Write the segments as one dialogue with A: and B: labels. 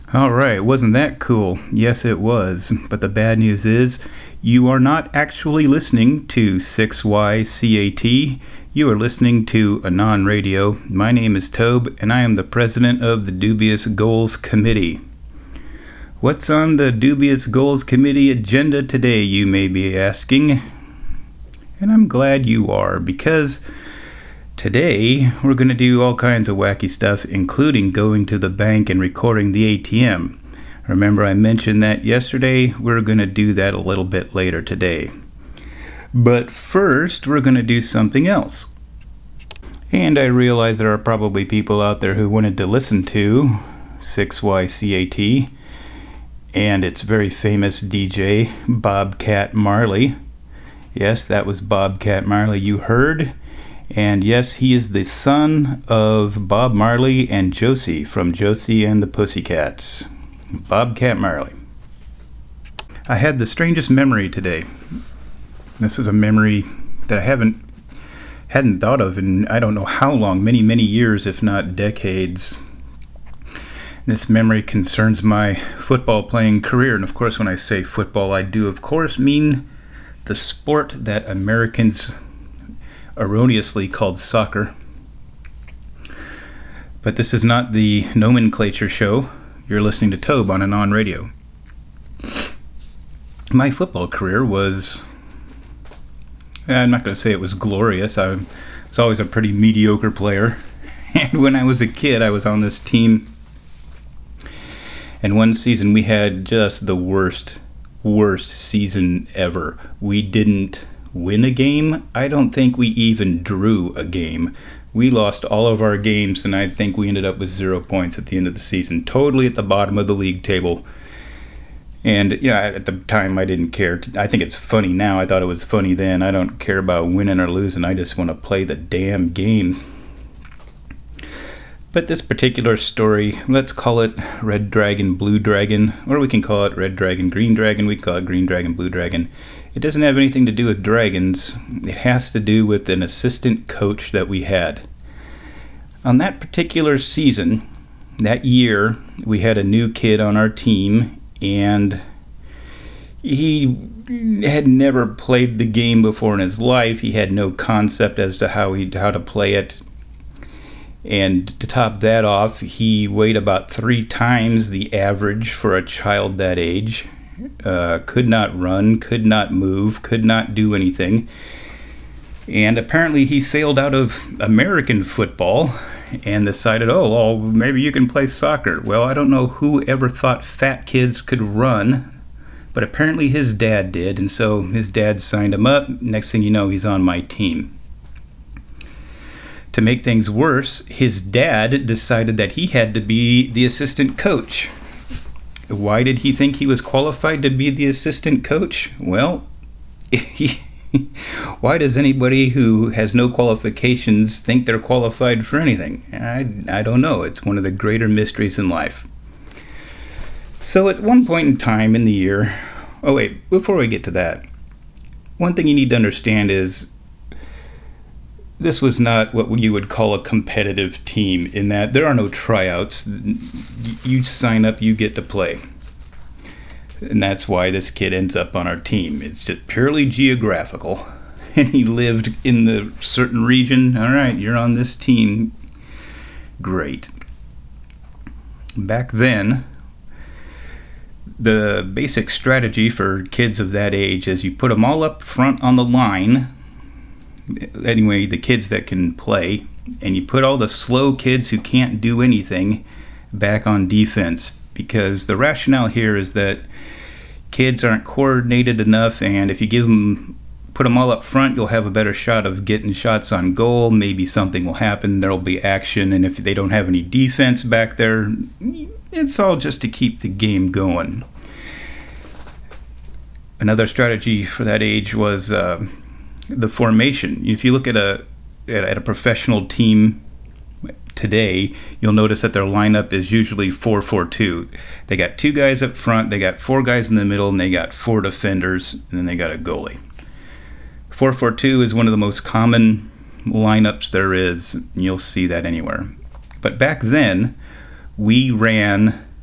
A: All right, wasn't that cool? Yes, it was. But the bad news is, you are not actually listening to 6YCAT. You are listening to Anon Radio. My name is Tobe, and I am the president of the Dubious Goals Committee. What's on the Dubious Goals Committee agenda today, you may be asking? And I'm glad you are, because today, we're going to do all kinds of wacky stuff, including going to the bank and recording the ATM. Remember, I mentioned that yesterday. We're going to do that a little bit later today. But first, we're going to do something else. And I realize there are probably people out there who wanted to listen to 6YCAT and its very famous DJ, Bobcat Marley. Yes, that was Bobcat Marley you heard. And yes, he is the son of Bob Marley and Josie from Josie and the Pussycats. Bobcat Marley. I had the strangest memory today. This is a memory that I hadn't thought of in I don't know how long, many years, if not decades. This memory concerns my football playing career. And of course, when I say football, I do of course mean the sport that Americans erroneously called soccer. But this is not the nomenclature show. You're listening to Tobe on Anon Radio. My football career was, I'm not going to say it was glorious. I was always a pretty mediocre player. And when I was a kid, I was on this team. And one season we had just the worst season ever. We didn't win a game. I don't think we even drew a game. We lost all of our games, and I think we ended up with 0 points at the end of the season, totally at the bottom of the league table. And at the time I didn't care. I think it's funny now. I thought it was funny then. I don't care about winning or losing. I just want to play the damn game. But this particular story, let's call it Red Dragon, Blue Dragon, or we can call it Red Dragon, Green Dragon. We can call it Green Dragon, Blue Dragon. It doesn't have anything to do with dragons. It has to do with an assistant coach that we had. On that particular season, that year, we had a new kid on our team, and he had never played the game before in his life. He had no concept as to how to play it. And to top that off, he weighed about 3 times the average for a child that age. Could not run, could not move, could not do anything. And apparently he failed out of American football and decided, well, maybe you can play soccer. Well, I don't know who ever thought fat kids could run, but apparently his dad did, and so his dad signed him up. Next thing you know, he's on my team. To make things worse, his dad decided that he had to be the assistant coach. Why did he think he was qualified to be the assistant coach? Well, why does anybody who has no qualifications think they're qualified for anything? I don't know. It's one of the greater mysteries in life. So at one point in time in the year, before we get to that, one thing you need to understand is this was not what you would call a competitive team, in that there are no tryouts. You sign up, you get to play. And that's why this kid ends up on our team. It's just purely geographical. And he lived in the certain region. All right, you're on this team. Great. Back then, the basic strategy for kids of that age is you put them all up front on the line. Anyway, the kids that can play, and you put all the slow kids who can't do anything back on defense, because the rationale here is that kids aren't coordinated enough, and if you put them all up front, you'll have a better shot of getting shots on goal. Maybe something will happen, there'll be action, and if they don't have any defense back there, it's all just to keep the game going. Another strategy for that age was the formation. If you look at a professional team today, you'll notice that their lineup is usually 4-4-2. They got 2 guys up front, they got 4 guys in the middle, and they got 4 defenders, and then they got a goalie. 4-4-2 is one of the most common lineups there is. You'll see that anywhere. But back then, we ran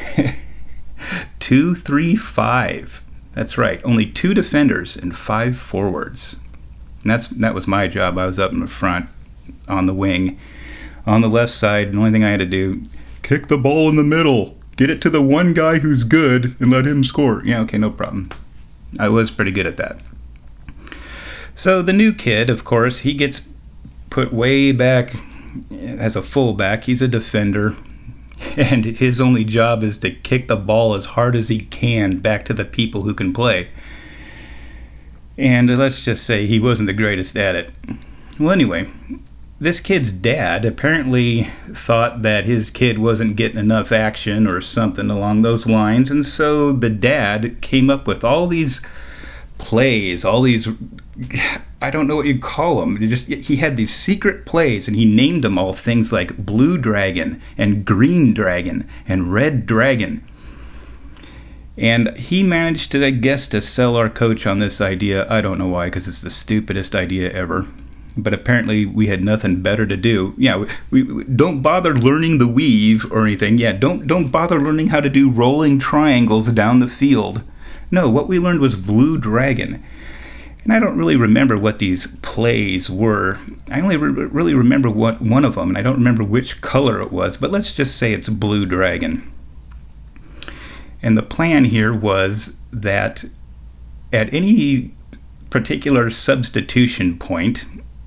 A: 2-3-5. That's right. Only 2 defenders and 5 forwards. And that was my job. I was up in the front on the wing. On the left side, the only thing I had to do, kick the ball in the middle. Get it to the one guy who's good and let him score. Yeah, okay, no problem. I was pretty good at that. So the new kid, of course, he gets put way back as a fullback. He's a defender. And his only job is to kick the ball as hard as he can back to the people who can play. And let's just say he wasn't the greatest at it. Well, anyway, this kid's dad apparently thought that his kid wasn't getting enough action or something along those lines. And so the dad came up with all these plays, all these, I don't know what you'd call them. He had these secret plays, and he named them all things like Blue Dragon and Green Dragon and Red Dragon. And he managed to, I guess, to sell our coach on this idea. I don't know why, because it's the stupidest idea ever. But apparently we had nothing better to do. Yeah, we don't bother learning the weave or anything. Yeah, don't bother learning how to do rolling triangles down the field. No, what we learned was Blue Dragon. And I don't really remember what these plays were. I only really remember one of them, and I don't remember which color it was, but let's just say it's Blue Dragon. And the plan here was that at any particular substitution point,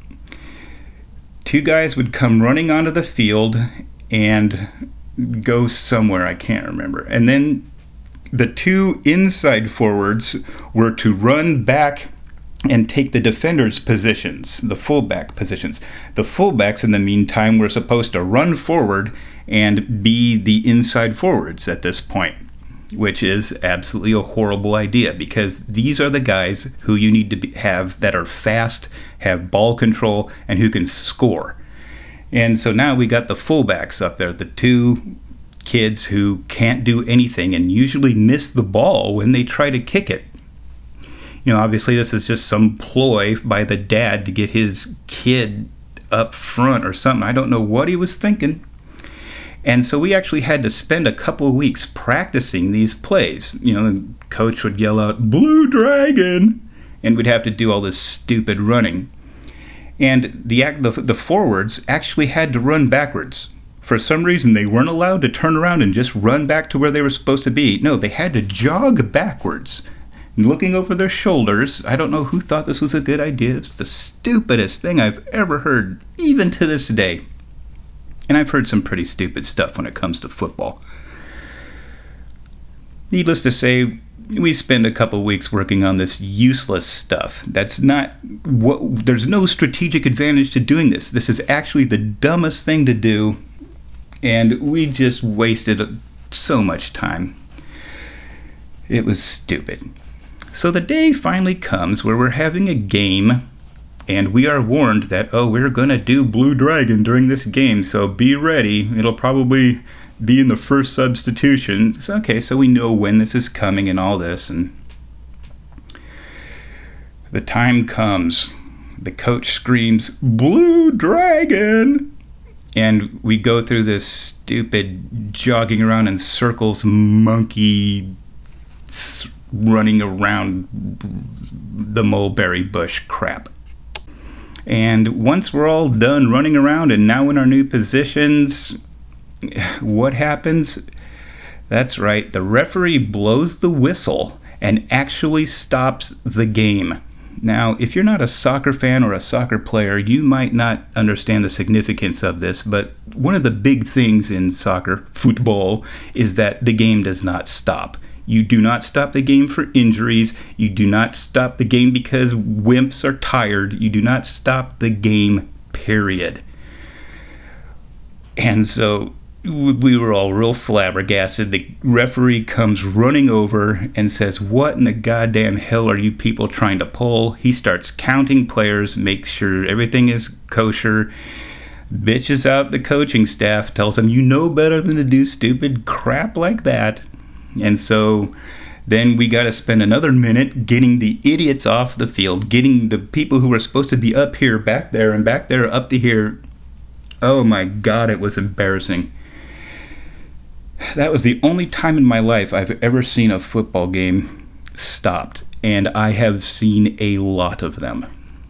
A: 2 guys would come running onto the field and go somewhere, I can't remember. And then the 2 inside forwards were to run back and take the defenders' positions, the fullback positions. The fullbacks, in the meantime, were supposed to run forward and be the inside forwards at this point, which is absolutely a horrible idea, because these are the guys who you need to have that are fast, have ball control, and who can score. And so now we got the fullbacks up there, the 2 kids who can't do anything and usually miss the ball when they try to kick it. You know, obviously this is just some ploy by the dad to get his kid up front or something. I don't know what he was thinking. And so we actually had to spend a couple of weeks practicing these plays. You know, the coach would yell out, "Blue Dragon!" and we'd have to do all this stupid running. And the forwards actually had to run backwards. For some reason, they weren't allowed to turn around and just run back to where they were supposed to be. No, they had to jog backwards, looking over their shoulders. I don't know who thought this was a good idea. It's the stupidest thing I've ever heard, even to this day. And I've heard some pretty stupid stuff when it comes to football. Needless to say, we spend a couple weeks working on this useless stuff. There's no strategic advantage to doing this. This is actually the dumbest thing to do, and we just wasted so much time. It was stupid. So the day finally comes where we're having a game, and we are warned that, we're going to do Blue Dragon during this game, so be ready. It'll probably be in the first substitution. Okay, so we know when this is coming and all this, and the time comes. The coach screams, "Blue Dragon!" And we go through this stupid jogging around in circles, monkey running around the mulberry bush crap. And once we're all done running around and now in our new positions, what happens? That's right, the referee blows the whistle and actually stops the game. Now, if you're not a soccer fan or a soccer player, you might not understand the significance of this, but one of the big things in soccer, football, is that the game does not stop. You do not stop the game for injuries. You do not stop the game because wimps are tired. You do not stop the game, period. And so we were all real flabbergasted. The referee comes running over and says, "What in the goddamn hell are you people trying to pull?" He starts counting players, makes sure everything is kosher, bitches out the coaching staff, tells them, "You know better than to do stupid crap like that." And so then we got to spend another minute getting the idiots off the field, getting the people who were supposed to be up here, back there, and back there up to here. Oh my God, it was embarrassing. That was the only time in my life I've ever seen a football game stopped, and I have seen a lot of them.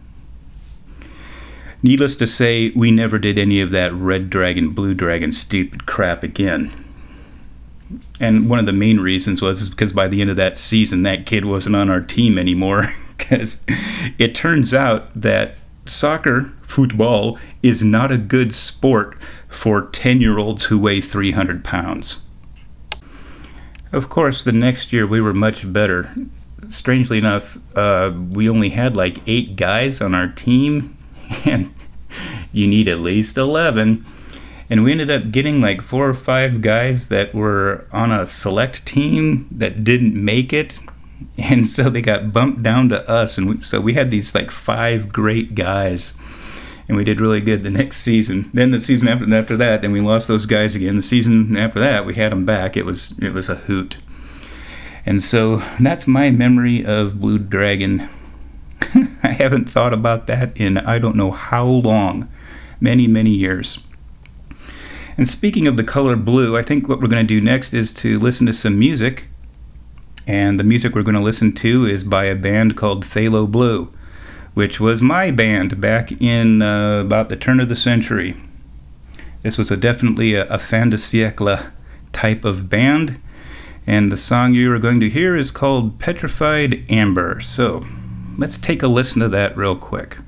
A: Needless to say, we never did any of that red dragon, blue dragon stupid crap again. And one of the main reasons was because by the end of that season, that kid wasn't on our team anymore. Because it turns out that soccer, football, is not a good sport for 10-year-olds who weigh 300 pounds. Of course, the next year we were much better. Strangely enough, we only had like 8 guys on our team, and you need at least 11. And we ended up getting like 4 or 5 guys that were on a select team that didn't make it. And so they got bumped down to us. And so we had these like 5 great guys. And we did really good the next season. Then the season after that, then we lost those guys again. The season after that, we had them back. It was a hoot. And so that's my memory of Blue Dragon. I haven't thought about that in I don't know how long. Many, many years. And speaking of the color blue, I think what we're going to do next is to listen to some music. And the music we're going to listen to is by a band called Phthalo Blue, which was my band back in about the turn of the century. This was definitely a fin de siècle type of band. And the song you are going to hear is called Petrified Amber. So let's take a listen to that real quick.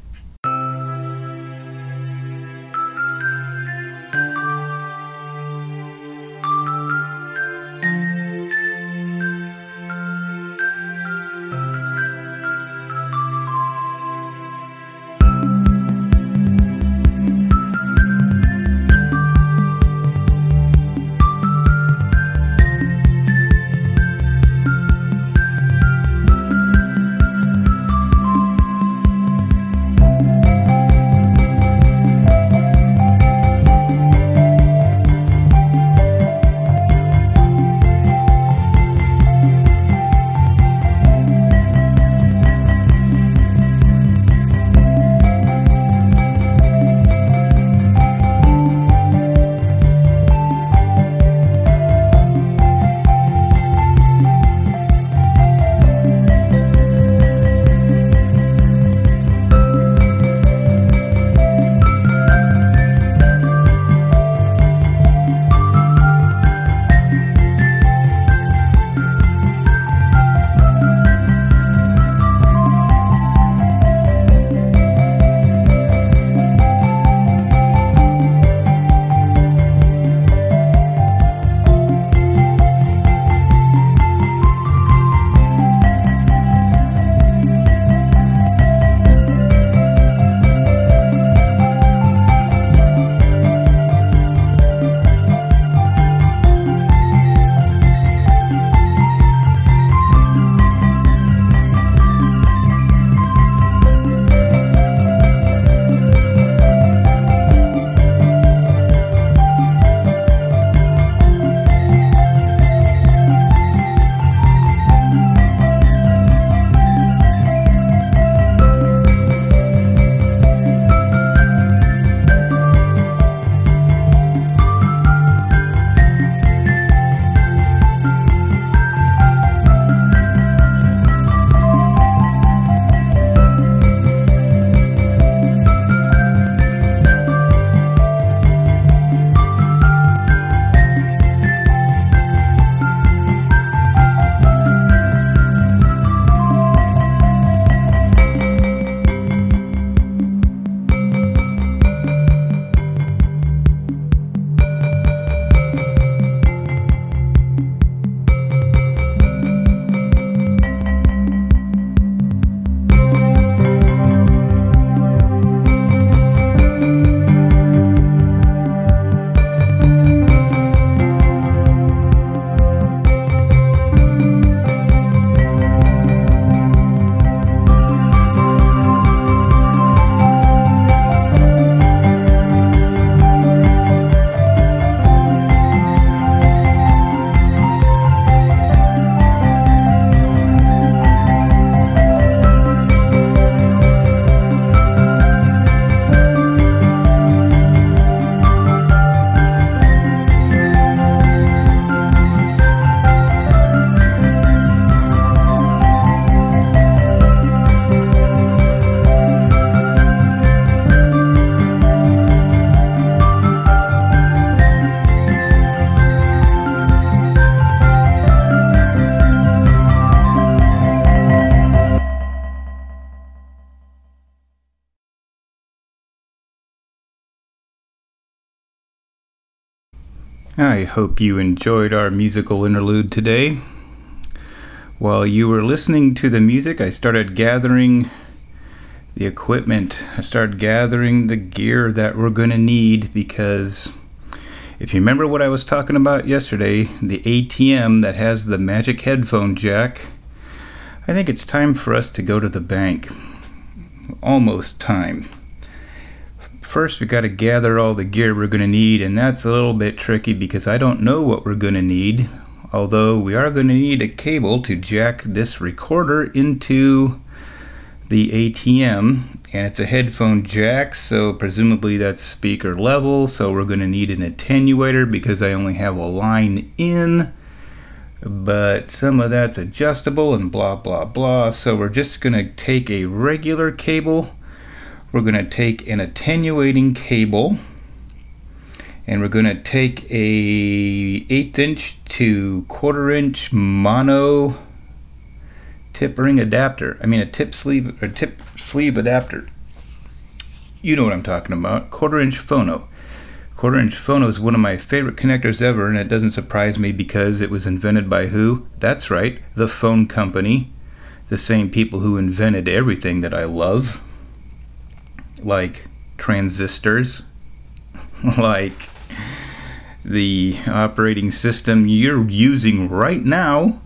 A: I hope you enjoyed our musical interlude today. While you were listening to the music, I started gathering the equipment. I started gathering the gear that we're going to need, because if you remember what I was talking about yesterday, the ATM that has the magic headphone jack, I think it's time for us to go to the bank. Almost time. First, we got to gather all the gear we're going to need, and that's a little bit tricky because I don't know what we're going to need. Although we are going to need a cable to jack this recorder into the ATM, and it's a headphone jack, so presumably that's speaker level. So we're going to need an attenuator because I only have a line in, but some of that's adjustable and blah blah blah. So we're just going to take a regular cable. We're going to take an attenuating cable, and we're going to take a 1/8 inch to 1/4 inch mono tip ring adapter. A tip sleeve adapter. You know what I'm talking about. 1/4 inch phono. 1/4 inch phono is one of my favorite connectors ever, and it doesn't surprise me because it was invented by who? That's right, the phone company. The same people who invented everything that I love. Like transistors, like the operating system you're using right now,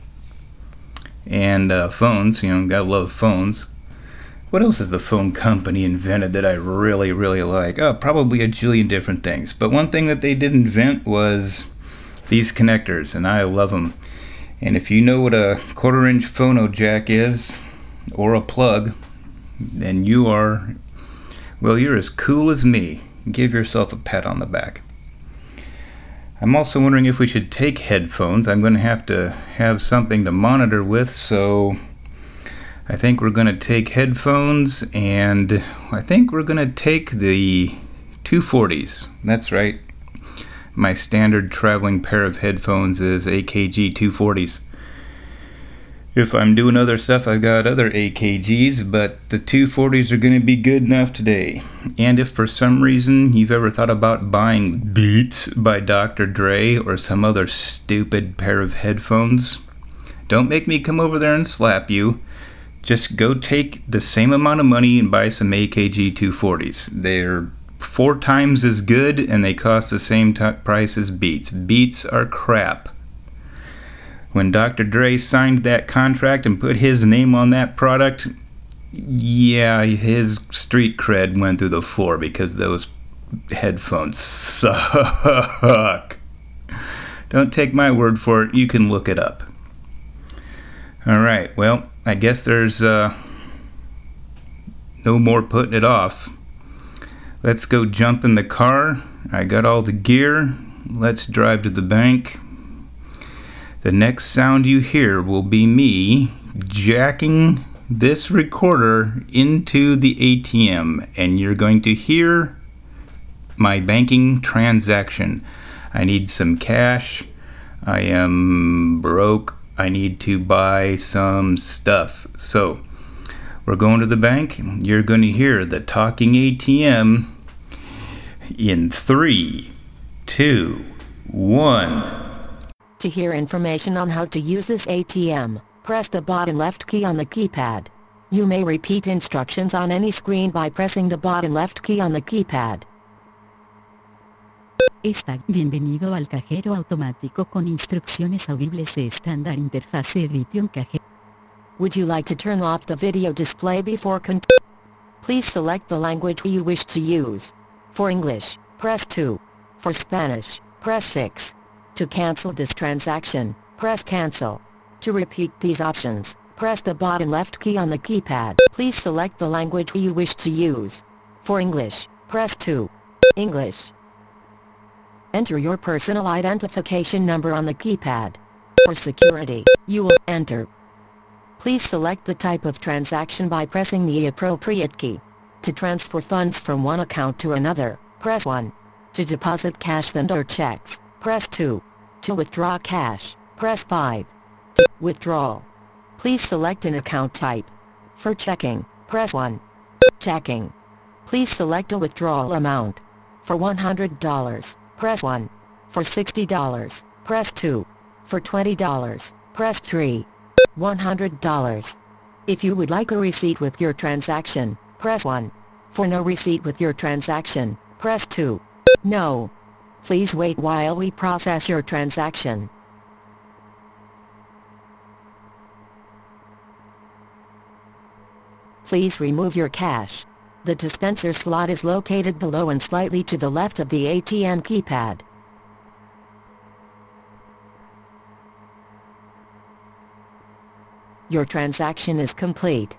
A: and phones. Gotta love phones. What else has the phone company invented that I really, really like? Probably a jillion different things. But one thing that they did invent was these connectors, and I love them. And if you know what a 1/4 inch phono jack is, or a plug, then you're as cool as me. Give yourself a pat on the back. I'm also wondering if we should take headphones. I'm going to have something to monitor with, so I think we're going to take headphones, and I think we're going to take the 240s. That's right. My standard traveling pair of headphones is AKG 240s. If I'm doing other stuff, I've got other AKGs, but the 240s are going to be good enough today. And if for some reason you've ever thought about buying Beats by Dr. Dre or some other stupid pair of headphones, don't make me come over there and slap you. Just go take the same amount of money and buy some AKG 240s. They're 4 times as good, and they cost the same price as Beats. Beats are crap. When Dr. Dre signed that contract and put his name on that product, yeah, his street cred went through the floor because those headphones suck. Don't take my word for it. You can look it up. All right, well, I guess there's no more putting it off. Let's go jump in the car. I got all the gear. Let's drive to the bank. The next sound you hear will be me jacking this recorder into the ATM, and you're going to hear my banking transaction. I need some cash. I am broke. I need to buy some stuff. So we're going to the bank. You're going to hear the talking ATM in 3, 2, 1.
B: To hear information on how to use this ATM, press the bottom left key on the keypad. You may repeat instructions on any screen by pressing the bottom left key on the keypad.
C: Bienvenido al cajero automático con instrucciones audibles estándar interfase Edition cajero.
B: Would you like to turn off the video display before Please select the language you wish to use. For English, press 2. For Spanish, press 6. To cancel this transaction, press cancel. To repeat these options, press the bottom left key on the keypad. Please select the language you wish to use. For English, press 2. English. Enter your personal identification number on the keypad. For security, you will enter. Please select the type of transaction by pressing the appropriate key. To transfer funds from one account to another, press 1. To deposit cash and/or checks, press 2. To withdraw cash, press 5. To withdraw, please select an account type. For checking, press 1. Checking. Please select a withdrawal amount. For $100, press 1. For $60, press 2. For $20, press 3. $100. If you would like a receipt with your transaction, press 1. For no receipt with your transaction, press 2. No. Please wait while we process your transaction. Please remove your cash. The dispenser slot is located below and slightly to the left of the ATM keypad. Your transaction is complete.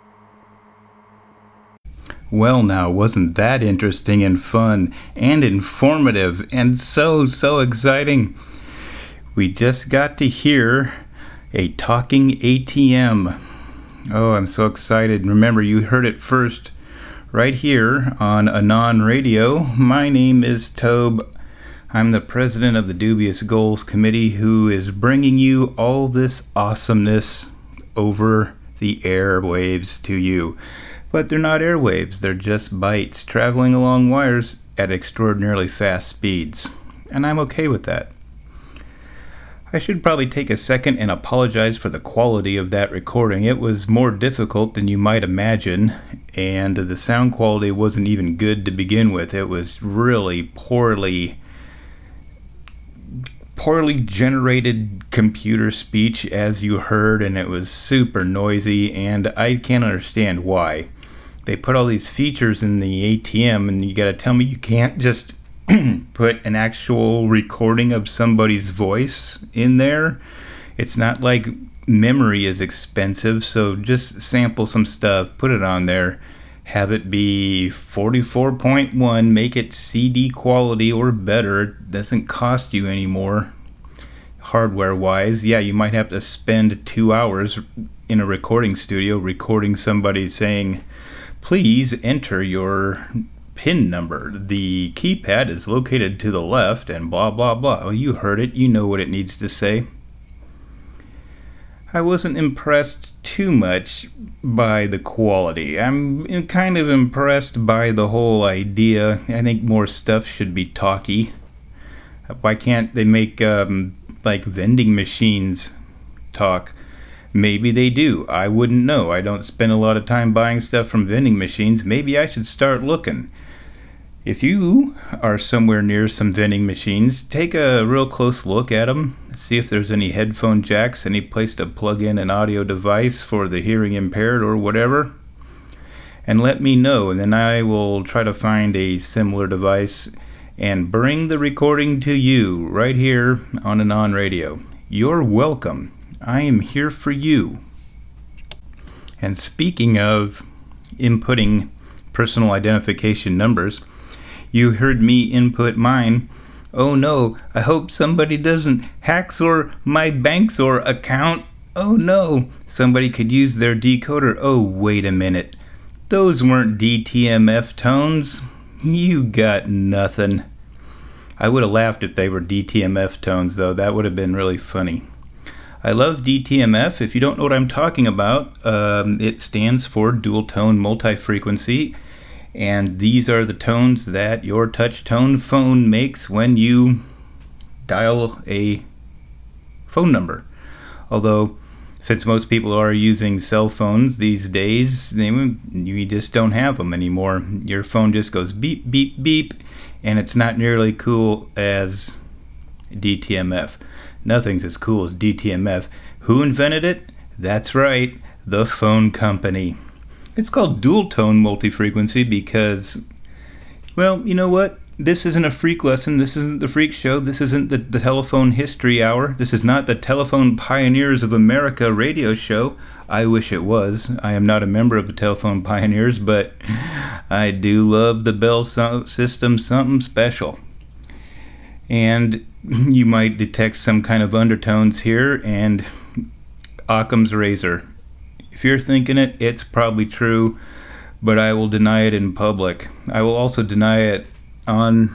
A: Well now, wasn't that interesting and fun and informative and so exciting? We just got to hear a talking ATM. Oh, I'm so excited. Remember, you heard it first right here on Anon Radio. My name is Tobe. I'm the president of the Dubious Goals Committee, who is bringing you all this awesomeness over the airwaves to you. But they're not airwaves, they're just bytes traveling along wires at extraordinarily fast speeds. And I'm okay with that. I should probably take a second and apologize for the quality of that recording. It was more difficult than you might imagine, and the sound quality wasn't even good to begin with. It was really poorly generated computer speech, as you heard, and it was super noisy, and I can't understand why. They put all these features in the ATM, and you gotta tell me you can't just put an actual recording of somebody's voice in there. It's not like memory is expensive, so just sample some stuff, put it on there, have it be 44.1, make it CD quality or better. It doesn't cost you anymore hardware wise. Yeah, you might have to spend 2 hours in a recording studio recording somebody saying, please enter your PIN number. The keypad is located to the left and blah blah blah. Oh, you heard it. You know what it needs to say. I wasn't impressed too much by the quality. I'm kind of impressed by the whole idea. I think more stuff should be talky. Why can't they make like vending machines talk? Maybe they do. I wouldn't know. I don't spend a lot of time buying stuff from vending machines. Maybe I should start looking. If you are somewhere near some vending machines, take a real close look at them. See if there's any headphone jacks, any place to plug in an audio device for the hearing impaired or whatever. And let me know, and then I will try to find a similar device and bring the recording to you right here on Anon Radio. You're welcome. I am here for you. And speaking of inputting personal identification numbers, you heard me input mine. Oh no, I hope somebody doesn't hacksaw my Banksaw account. Oh no, somebody could use their decoder. Oh, wait a minute. Those weren't DTMF tones. You got nothing. I would have laughed if they were DTMF tones, though. That would have been really funny. I love DTMF. If you don't know what I'm talking about, it stands for dual tone multi-frequency. And these are the tones that your touch tone phone makes when you dial a phone number. Although, since most people are using cell phones these days, you just don't have them anymore. Your phone just goes beep, beep, beep, and it's not nearly cool as DTMF. Nothing's as cool as DTMF. Who invented it? That's right, the phone company. It's called dual tone multi-frequency because, well, you know what? This isn't a freak lesson. This isn't the freak show. This isn't the telephone history hour. This is not the Telephone Pioneers of America radio show. I wish it was. I am not a member of the Telephone Pioneers, but I do love the Bell system, something special. And you might detect some kind of undertones here, and Occam's razor. If you're thinking it, it's probably true, but I will deny it in public. I will also deny it on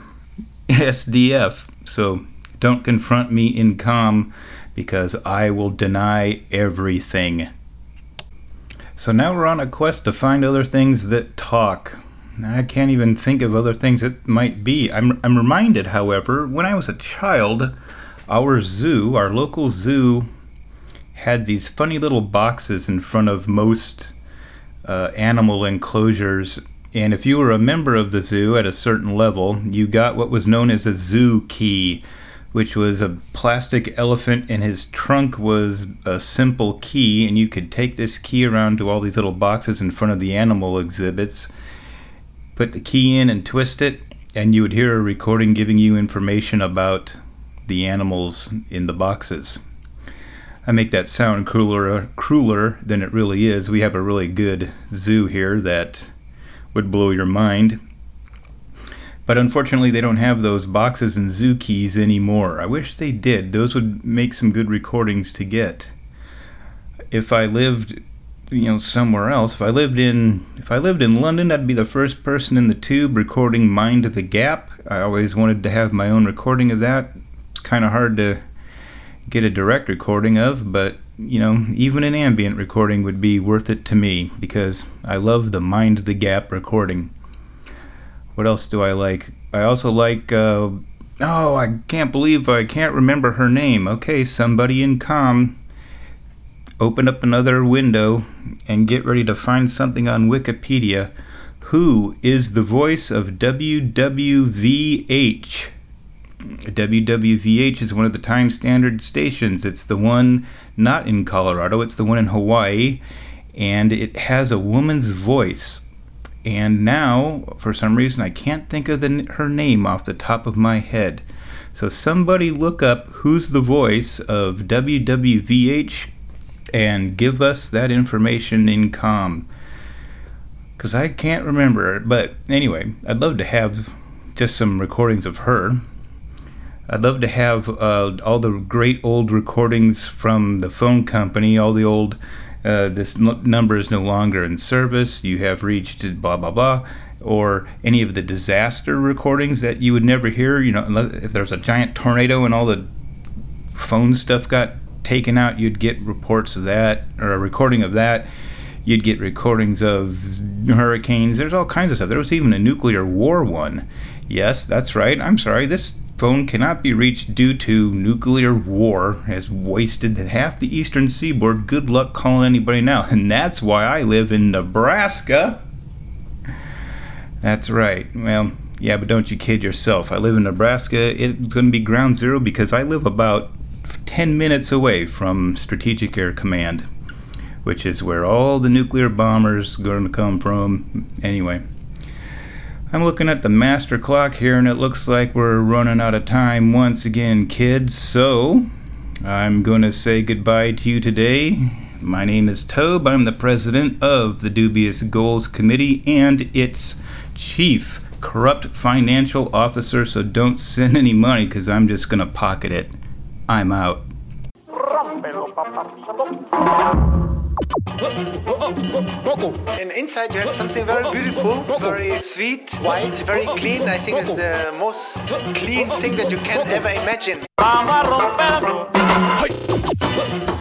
A: SDF, so don't confront me in comm, because I will deny everything. So now we're on a quest to find other things that talk. I can't even think of other things it might be. I'm reminded, however, when I was a child, our zoo, our local zoo, had these funny little boxes in front of most animal enclosures. And if you were a member of the zoo at a certain level, you got what was known as a zoo key, which was a plastic elephant, and his trunk was a simple key, and you could take this key around to all these little boxes in front of the animal exhibits, put the key in and twist it, and you would hear a recording giving you information about the animals in the boxes. I make that sound crueler than it really is. We have a really good zoo here that would blow your mind. But unfortunately, they don't have those boxes and zoo keys anymore. I wish they did. Those would make some good recordings to get. If I lived, somewhere else, if I lived in London, I'd be the first person in the tube recording Mind the Gap. I always wanted to have my own recording of that. It's kind of hard to get a direct recording of, but even an ambient recording would be worth it to me because I love the Mind the Gap recording. What else do I like? I also like, I can't believe I can't remember her name. Okay, somebody in comm, open up another window and get ready to find something on Wikipedia. Who is the voice of WWVH? WWVH is one of the time standard stations. It's the one not in Colorado, it's the one in Hawaii, and it has a woman's voice. And now, for some reason, I can't think of her name off the top of my head. So somebody look up who's the voice of WWVH and give us that information in comm. Because I can't remember it. But anyway, I'd love to have just some recordings of her. I'd love to have all the great old recordings from the phone company, all the old... this number is no longer in service, you have reached blah blah blah, or any of the disaster recordings that you would never hear, unless if there's a giant tornado and all the phone stuff got taken out, you'd get reports of that, or a recording of that. You'd get recordings of hurricanes. There's all kinds of stuff. There was even a nuclear war one. Yes, that's right. I'm sorry, this phone cannot be reached due to nuclear war, has wasted half the eastern seaboard. Good luck calling anybody now. And that's why I live in Nebraska. That's right. Well, yeah, but don't you kid yourself. I live in Nebraska. It's going to be ground zero because I live about 10 minutes away from Strategic Air Command, which is where all the nuclear bombers are going to come from. Anyway, I'm looking at the master clock here, and it looks like we're running out of time once again, kids. So, I'm going to say goodbye to you today. My name is Tobe. I'm the president of the Dubious Goals Committee and its chief corrupt financial officer, so don't send any money because I'm just going to pocket it. I'm out.
D: And inside you have something very beautiful, very sweet, white, very clean. I think it's the most clean thing that you can ever imagine.